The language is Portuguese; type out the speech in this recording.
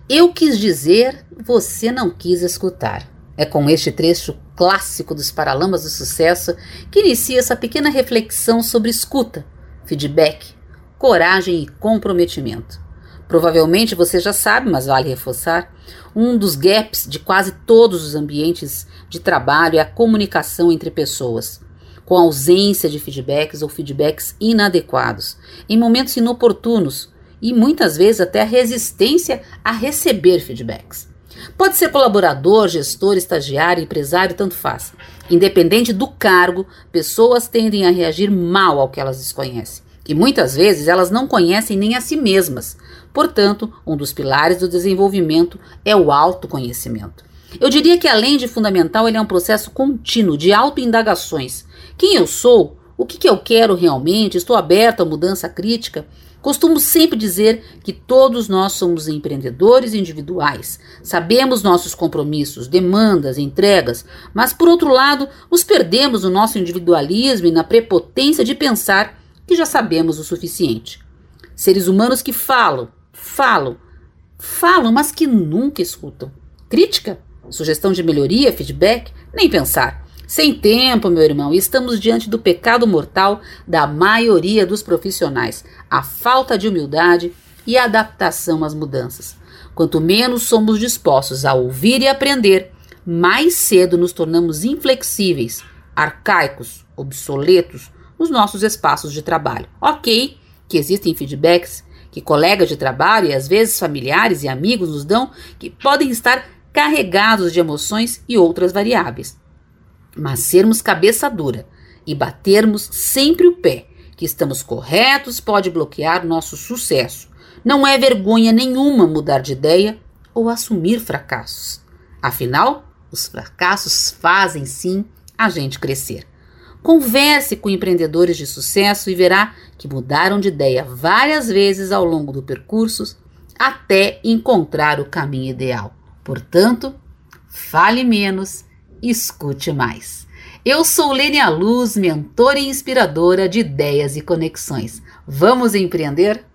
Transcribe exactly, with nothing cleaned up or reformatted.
Eu quis dizer, você não quis escutar. É com este trecho clássico dos Paralamas do Sucesso que inicia essa pequena reflexão sobre escuta, feedback, coragem e comprometimento. Provavelmente você já sabe, mas vale reforçar, um dos gaps de quase todos os ambientes de trabalho é a comunicação entre pessoas, com ausência de feedbacks ou feedbacks inadequados, em momentos inoportunos e muitas vezes até a resistência a receber feedbacks. Pode ser colaborador, gestor, estagiário, empresário, tanto faz. Independente do cargo, pessoas tendem a reagir mal ao que elas desconhecem. E muitas vezes elas não conhecem nem a si mesmas. Portanto, um dos pilares do desenvolvimento é o autoconhecimento. Eu diria que além de fundamental, ele é um processo contínuo de autoindagações. Quem eu sou? O que, que eu quero realmente? Estou aberto à mudança crítica? Costumo sempre dizer que todos nós somos empreendedores individuais. Sabemos nossos compromissos, demandas, entregas, mas por outro lado, nos perdemos no nosso individualismo e na prepotência de pensar que já sabemos o suficiente. Seres humanos que falam, falam, falam, mas que nunca escutam. Crítica? Sugestão de melhoria, feedback? Nem pensar. Sem tempo, meu irmão, estamos diante do pecado mortal da maioria dos profissionais, a falta de humildade e adaptação às mudanças. Quanto menos somos dispostos a ouvir e aprender, mais cedo nos tornamos inflexíveis, arcaicos, obsoletos nos nossos espaços de trabalho. Ok, que existem feedbacks que colegas de trabalho e às vezes familiares e amigos nos dão que podem estar carregados de emoções e outras variáveis. Mas sermos cabeça dura e batermos sempre o pé que estamos corretos pode bloquear nosso sucesso. Não é vergonha nenhuma mudar de ideia ou assumir fracassos. Afinal, os fracassos fazem sim a gente crescer. Converse com empreendedores de sucesso e verá que mudaram de ideia várias vezes ao longo do percurso até encontrar o caminho ideal. Portanto, fale menos, escute mais. Eu sou Lênia Luz, mentora e inspiradora de ideias e conexões. Vamos empreender?